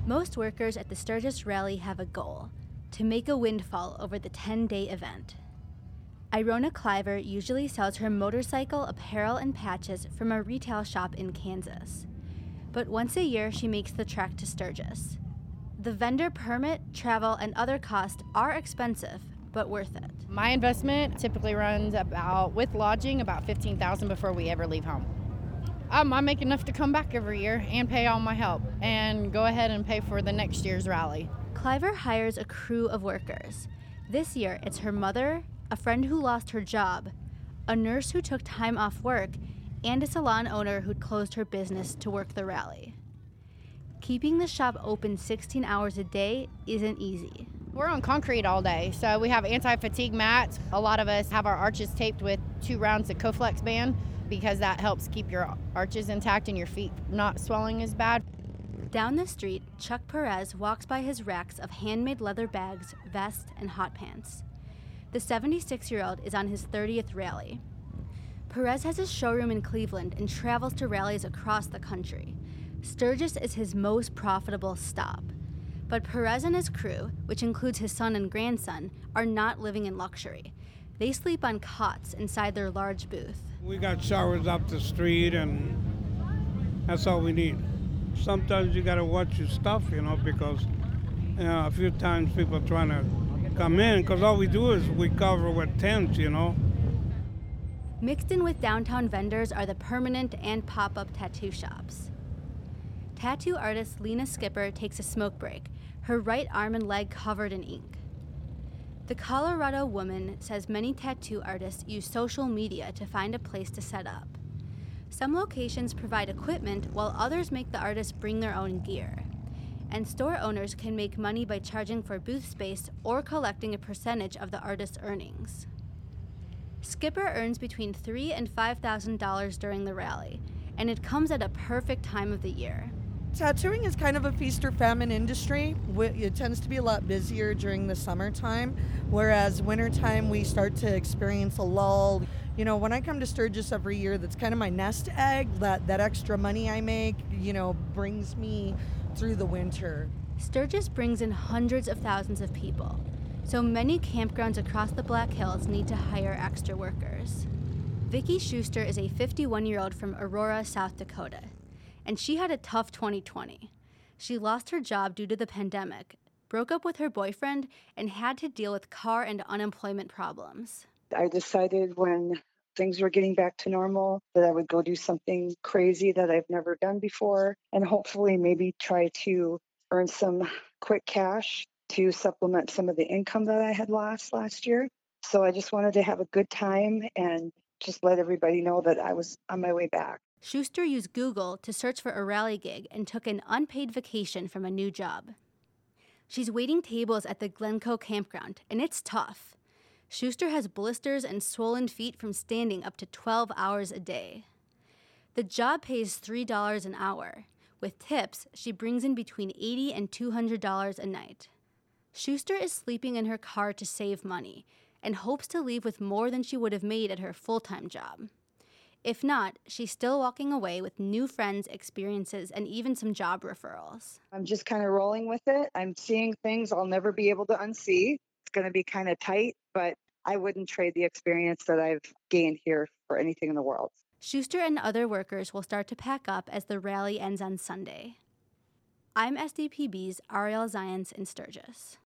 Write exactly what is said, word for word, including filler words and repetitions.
Most workers at the Sturgis Rally have a goal: to make a windfall over the ten-day event. Irona Cliver usually sells her motorcycle apparel and patches from a retail shop in Kansas. But once a year, she makes the trek to Sturgis. The vendor permit, travel, and other costs are expensive, but worth it. My investment typically runs about, with lodging, about fifteen thousand dollars before we ever leave home. Um, I make enough to come back every year and pay all my help and go ahead and pay for the next year's rally. Cliver hires a crew of workers. This year, it's her mother, a friend who lost her job, a nurse who took time off work, and a salon owner who'd closed her business to work the rally. Keeping the shop open sixteen hours a day isn't easy. We're on concrete all day, so we have anti-fatigue mats. A lot of us have our arches taped with two rounds of Coflex band because that helps keep your arches intact and your feet not swelling as bad. Down the street, Chuck Perez walks by his racks of handmade leather bags, vests, and hot pants. The seventy-six-year-old is on his thirtieth rally. Perez has a showroom in Cleveland and travels to rallies across the country. Sturgis is his most profitable stop. But Perez and his crew, which includes his son and grandson, are not living in luxury. They sleep on cots inside their large booth. We got showers up the street, and that's all we need. Sometimes you gotta watch your stuff, you know, because you know, a few times people are trying to come in, because all we do is we cover with tents, you know. Mixed in with downtown vendors are the permanent and pop-up tattoo shops. Tattoo artist Lena Skipper takes a smoke break, her right arm and leg covered in ink. The Colorado woman says many tattoo artists use social media to find a place to set up. Some locations provide equipment while others make the artists bring their own gear. And store owners can make money by charging for booth space or collecting a percentage of the artist's earnings. Skipper earns between three thousand dollars and five thousand dollars during the rally, and it comes at a perfect time of the year. Tattooing is kind of a feast or famine industry. It tends to be a lot busier during the summertime, whereas wintertime we start to experience a lull. You know, when I come to Sturgis every year, that's kind of my nest egg. That, that extra money I make, you know, brings me through the winter. Sturgis brings in hundreds of thousands of people, so many campgrounds across the Black Hills need to hire extra workers. Vicki Schuster is a fifty-one-year-old from Aurora, South Dakota, and she had a tough twenty twenty. She lost her job due to the pandemic, broke up with her boyfriend, and had to deal with car and unemployment problems. I decided when things were getting back to normal that I would go do something crazy that I've never done before, and hopefully maybe try to earn some quick cash to supplement some of the income that I had lost last year. So I just wanted to have a good time and just let everybody know that I was on my way back. Schuster used Google to search for a rally gig and took an unpaid vacation from a new job. She's waiting tables at the Glencoe campground, and it's tough. Schuster has blisters and swollen feet from standing up to twelve hours a day. The job pays three dollars an hour. With tips, she brings in between eighty dollars and two hundred dollars a night. Schuster is sleeping in her car to save money and hopes to leave with more than she would have made at her full-time job. If not, she's still walking away with new friends, experiences, and even some job referrals. I'm just kind of rolling with it. I'm seeing things I'll never be able to unsee. It's going to be kind of tight, but I wouldn't trade the experience that I've gained here for anything in the world. Schuster and other workers will start to pack up as the rally ends on Sunday. I'm S D P B's Ariel Zients in Sturgis.